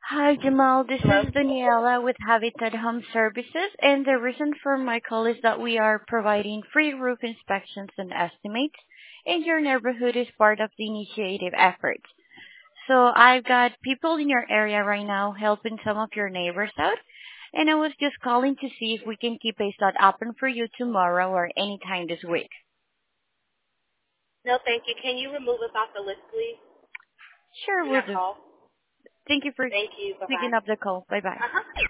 Hi, Jamal. This Hello? is Daniela with Habitat Home Services, and the reason for my call is that we are providing free roof inspections and estimates, and your neighborhood is part of the initiative effort. So I've got people in your area right now helping some of your neighbors out, and I was just calling to see if we can keep a slot open for you tomorrow or anytime this week. No, thank you. Can you remove us off the list, please? Sure, Do we'll not do. call. Thank you for Thank you. picking Bye-bye. up the call. Bye-bye. Uh-huh.